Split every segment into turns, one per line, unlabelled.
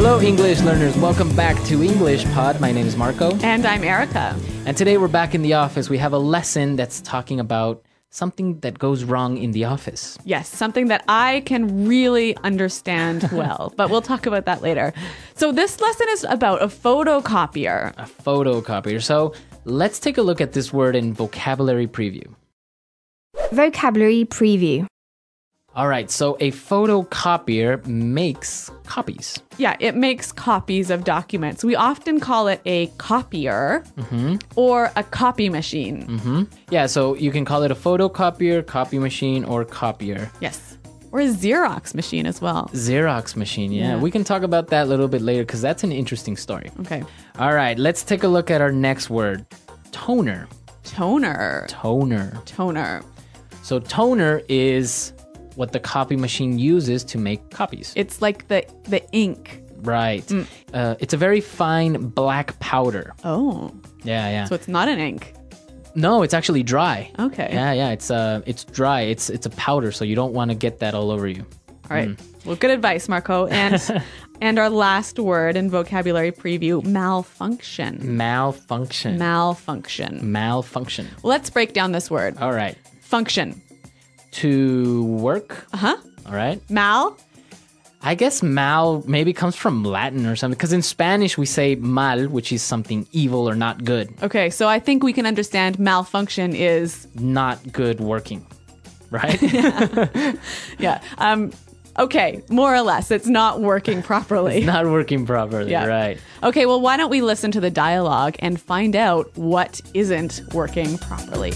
Hello, English learners. Welcome back to English Pod. My name is Marco.
And I'm Erica.
And today we're back in the office. We have a lesson that's talking about something that goes wrong in the office.
Yes, something that I can really understand well, but we'll talk about that later. So this lesson is about a photocopier.
A photocopier. So let's take a look at this word in vocabulary preview.
Vocabulary preview.
All right, so a photocopier makes copies.
Yeah, it makes copies of documents. We often call it a copier or a copy machine.
Yeah, so you can call it a photocopier, copy machine, or copier.
Yes. Or a Xerox machine as well.
Xerox machine, yeah.
Yeah.
We can talk about that a little bit later because that's an interesting story.
Okay.
All right, let's take a look at our next word. Toner.
Toner.
Toner.
Toner.
So toner is what the copy machine uses to make copies.
It's like the ink.
Right. It's a very fine black powder.
Oh.
Yeah.
So it's not an ink.
No, it's actually dry.
Okay.
Yeah. It's dry. It's a powder, so you don't want to get that all over you.
All right. Well, good advice, Marco. And our last word in vocabulary preview, malfunction.
Malfunction.
Malfunction. Let's break down this word.
All right.
Function.
To work.
Uh-huh.
All right.
Mal.
I guess mal maybe comes from Latin or something, because in Spanish we say mal, which is something evil or not good.
Okay, so I think we can understand malfunction is...
Not good working, right?
Yeah. Okay, more or less. It's not working properly.
Not working properly,
Yeah.
right.
Okay, well, why don't we listen to the dialogue and find out what isn't working properly?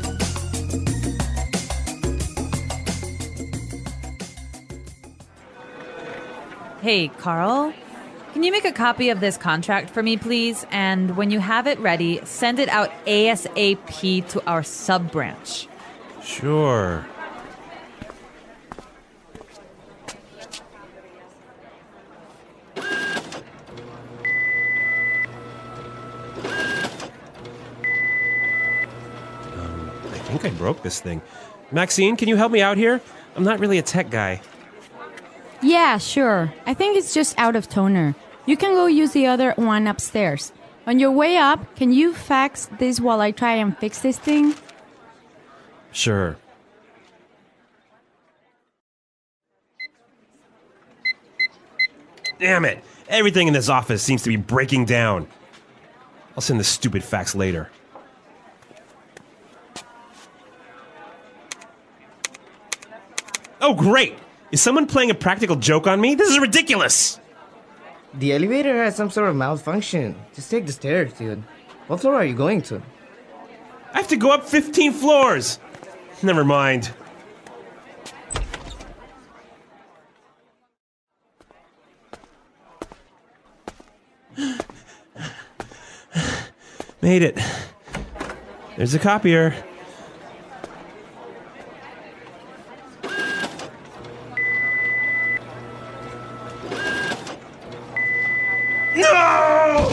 Hey, Carl, can you make a copy of this contract for me, please? And when you have it ready, send it out ASAP to our sub-branch.
Sure. I think I broke this thing. Maxine, can you help me out here? I'm not really a tech guy.
Yeah, sure. I think it's just out of toner. You can go use the other one upstairs. On your way up, can you fax this while I try and fix this thing?
Sure. Damn it! Everything in this office seems to be breaking down. I'll send the stupid fax later. Oh, great! Is someone playing a practical joke on me? This is ridiculous!
The elevator has some sort of malfunction. Just take the stairs, dude. What floor are you going to?
I have to go up 15 floors! Never mind. Made it. There's a copier. No!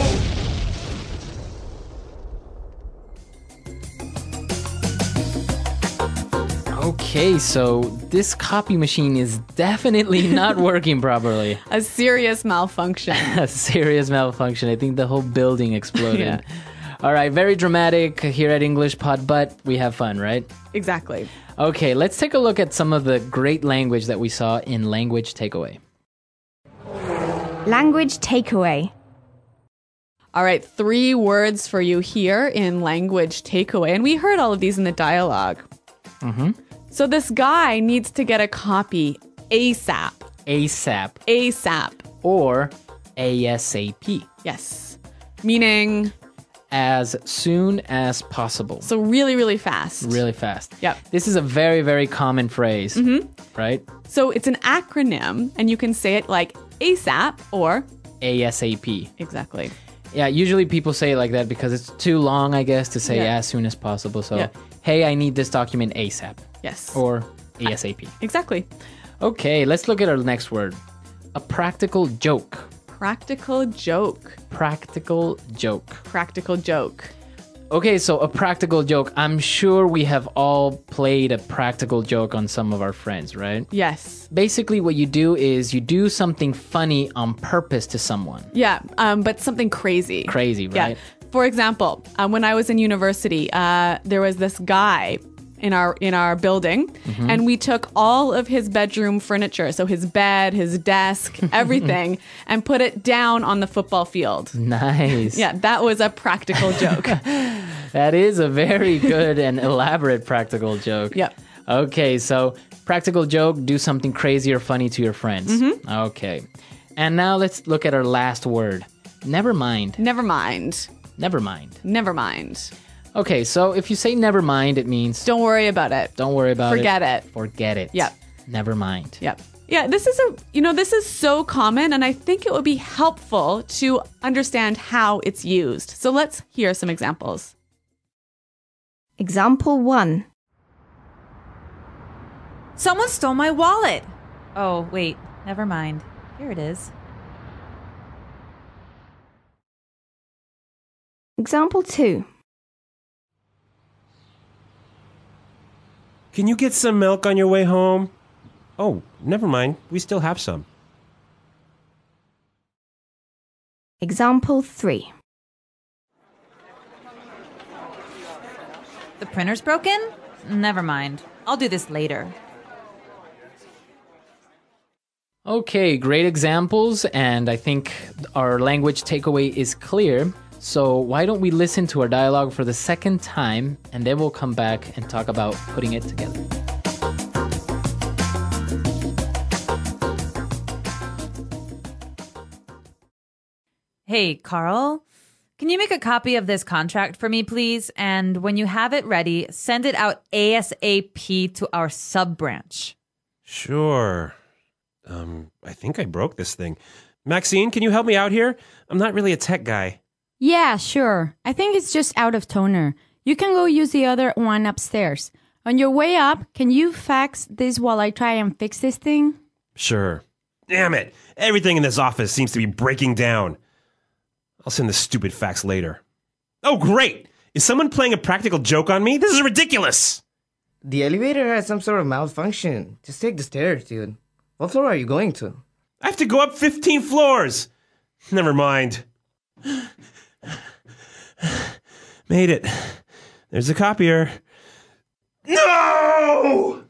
Okay, so this copy machine is definitely not working properly.
A serious malfunction.
A serious malfunction. I think the whole building exploded.
Yeah.
All right, very dramatic here at English Pod, but we have fun, right?
Exactly.
Okay, let's take a look at some of the great language that we saw in Language Takeaway.
Language takeaway.
All right, 3 words for you here in language takeaway. And we heard all of these in the dialogue. So this guy needs to get a copy ASAP.
ASAP
ASAP.
or ASAP.
Yes. Meaning,
As soon as possible.
so really, really fast.
Really fast.
Yep.
This is a very, very common phrase, right?
So it's an acronym, and you can say it like ASAP or...
ASAP.
Exactly.
Yeah, usually people say it like that because it's too long, I guess, to say
Yeah.
as soon as possible. So,
Yeah.
hey, I need this document ASAP.
Yes.
Or ASAP.
Exactly.
Okay, let's look at our next word. A practical joke.
Practical joke.
Practical joke.
Practical joke.
Okay, so a practical joke. I'm sure we have all played a practical joke on some of our friends, right?
Yes.
Basically, what you do is you do something funny on purpose to someone.
Yeah, but something crazy.
Crazy, right?
Yeah. For example, when I was in university, there was this guy in our building, and we took all of his bedroom furniture, so his bed, his desk, everything, and put it down on the football field.
Nice.
Yeah, that was a practical joke.
That is a very good and elaborate practical joke.
Yep.
Okay, so practical joke, do something crazy or funny to your friends. Okay. And now let's look at our last word. Never mind.
Never mind.
Never mind.
Never mind.
Okay, so if you say never mind, it means
Don't worry about it.
don't worry about
Forget
it.
it.
Forget it.
Yep.
Never mind.
Yep. Yeah, this is so common, and I think it would be helpful to understand how it's used. So let's hear some examples.
Example 1.
Someone stole my wallet. Oh, wait. Never mind. Here it is.
Example 2.
Can you get some milk on your way home? Oh, never mind. We still have some.
Example 3.
The printer's broken? Never mind. I'll do this later.
Okay, great examples, and I think our language takeaway is clear. So why don't we listen to our dialogue for the second time, and then we'll come back and talk about putting it together.
Hey, Carl. Can you make a copy of this contract for me, please? And when you have it ready, send it out ASAP to our sub-branch.
Sure. I think I broke this thing. Maxine, can you help me out here? I'm not really a tech guy.
Yeah, sure. I think it's just out of toner. You can go use the other one upstairs. On your way up, can you fax this while I try and fix this thing?
Sure. Damn it. Everything in this office seems to be breaking down. I'll send the stupid fax later. Oh, great. Is someone playing a practical joke on me? This is ridiculous.
The elevator has some sort of malfunction. Just take the stairs, dude. What floor are you going to?
I have to go up 15 floors. Never mind. Made it. There's a copier. No!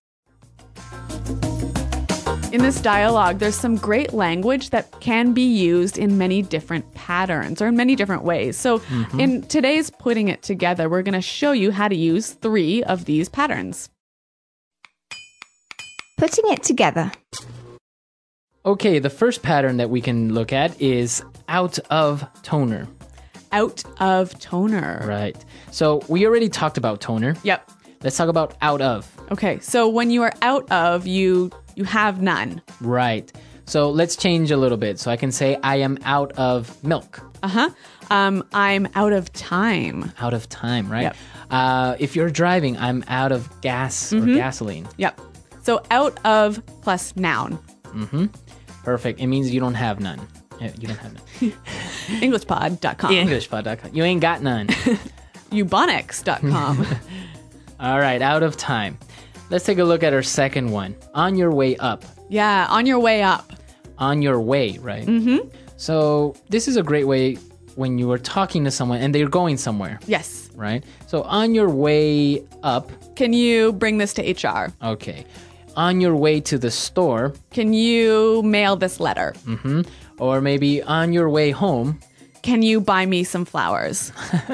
In this dialogue, there's some great language that can be used in many different patterns or in many different ways. So in today's Putting It Together, we're going to show you how to use 3 of these patterns.
Putting it together.
Okay, the first pattern that we can look at is out of toner.
Out of toner.
Right. So we already talked about toner.
Yep.
Let's talk about out of.
Okay, so when you are out of, you have none.
Right. So let's change a little bit. So I can say I am out of milk.
I'm out of time.
Out of time, right?
Yep.
If you're driving, I'm out of gas or gasoline.
Yep. So out of plus noun.
Perfect. It means you don't have none. Yeah, you don't have none.
Englishpod.com.
Englishpod.com. You ain't got none.
Ubonics.com.
All right, out of time. Let's take a look at our second one. On your way up.
Yeah, on your way up.
On your way, right? So this is a great way when you are talking to someone and they're going somewhere,
Yes.
right? So on your way up.
Can you bring this to HR?
Okay. On your way to the store.
Can you mail this letter?
Or maybe on your way home.
Can you buy me some flowers?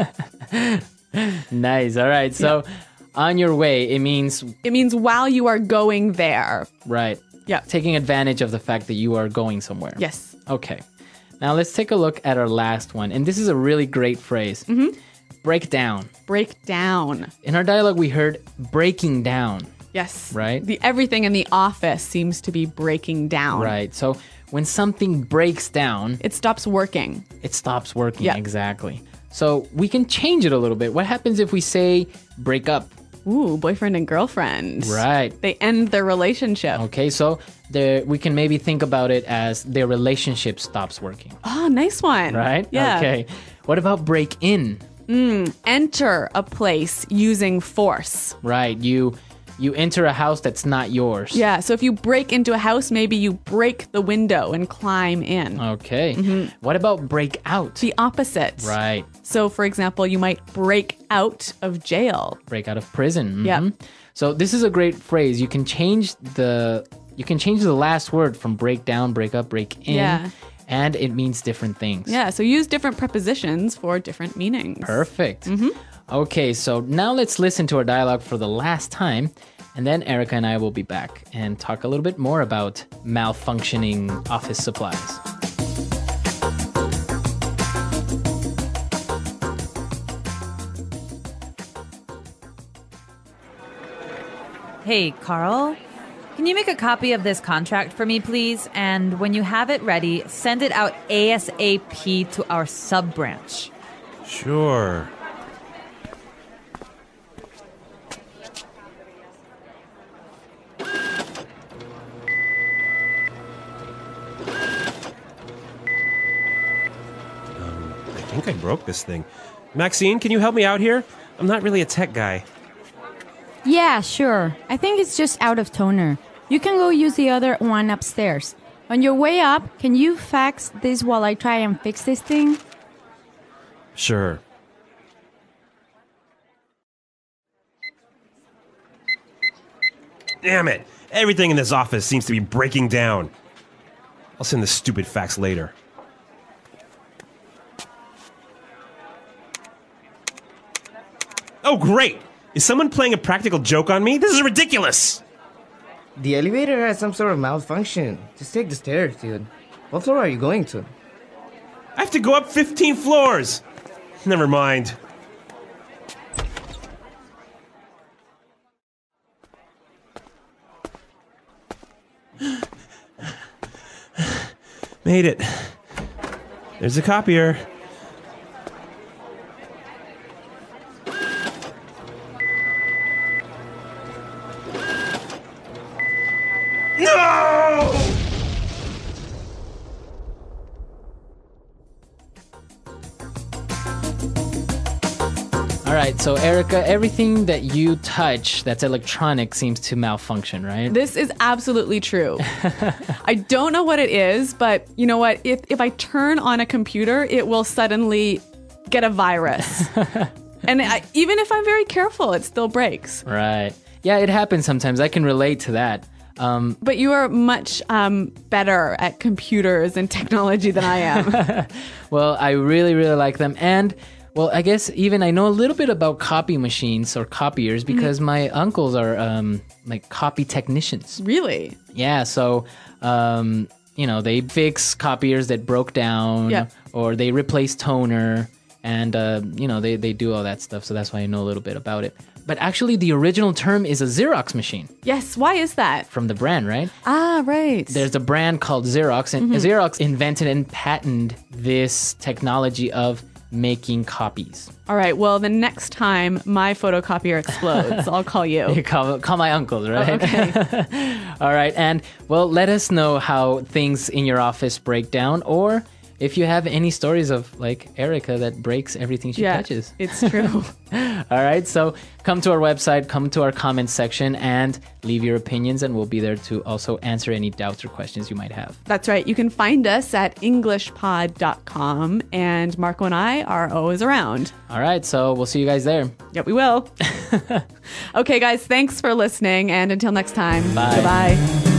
Nice. All right. So on your way, it means,
It means while you are going there.
right.
Yeah.
Taking advantage of the fact that you are going somewhere.
Yes.
Okay. Now let's take a look at our last one. And this is a really great phrase. Break down.
Break down.
In our dialogue, we heard breaking down.
Yes.
Right.
Everything in the office seems to be breaking down.
Right. So when something breaks down,
It stops working.
it stops working.
Yeah.
Exactly. So we can change it a little bit. What happens if we say break up?
Ooh, boyfriend and girlfriend.
Right.
They end their relationship.
Okay. So we can maybe think about it as their relationship stops working.
Oh, nice one.
Right?
Yeah.
Okay. What about break in?
Enter a place using force.
Right. You enter a house that's not yours.
Yeah, so if you break into a house, maybe you break the window and climb in.
Okay. What about break out?
The opposite.
Right.
So, for example, you might break out of jail.
Break out of prison.
Yep.
So this is a great phrase. You can change the last word from break down, break up, break in.
Yeah.
And it means different things.
Yeah, so use different prepositions for different meanings.
Perfect. Okay, so now let's listen to our dialogue for the last time, and then Erica and I will be back and talk a little bit more about malfunctioning office supplies.
Hey, Carl, can you make a copy of this contract for me, please? And when you have it ready, send it out ASAP to our sub-branch.
Sure. I think I broke this thing. Maxine, can you help me out here? I'm not really a tech guy.
Yeah, sure. I think it's just out of toner. You can go use the other one upstairs. On your way up, can you fax this while I try and fix this thing?
Sure. Damn it! Everything in this office seems to be breaking down. I'll send the stupid fax later. Oh, great! Is someone playing a practical joke on me? This is ridiculous!
The elevator has some sort of malfunction. Just take the stairs, dude. What floor are you going to?
I have to go up 15 floors! Never mind. Made it. There's a copier. No!
All right, so Erica, everything that you touch that's electronic seems to malfunction, right?
This is absolutely true. I don't know what it is, but you know what? If I turn on a computer, it will suddenly get a virus. And even if I'm very careful, it still breaks.
Right. Yeah, it happens sometimes. I can relate to that.
But you are much better at computers and technology than I am.
Well, I really, really like them. And, well, I guess even I know a little bit about copy machines or copiers because my uncles are like copy technicians.
Really?
Yeah, so, you know, they fix copiers that broke down or they replace toner and, you know, they do all that stuff. So that's why I know a little bit about it. But actually, the original term is a Xerox machine.
Yes, why is that?
From the brand, right?
Ah, right.
There's a brand called Xerox, and Xerox invented and patented this technology of making copies.
All right, well, the next time my photocopier explodes, I'll call you.
You call my uncles, right?
Oh, okay.
All right, and, well, let us know how things in your office break down, or if you have any stories of, like, Erica that breaks everything she touches.
It's true.
All right, so come to our website, come to our comments section, and leave your opinions, and we'll be there to also answer any doubts or questions you might have.
That's right. You can find us at englishpod.com, and Marco and I are always around.
All right, so we'll see you guys there.
Yep, we will. Okay, guys, thanks for listening, and until next time,
Bye.
goodbye.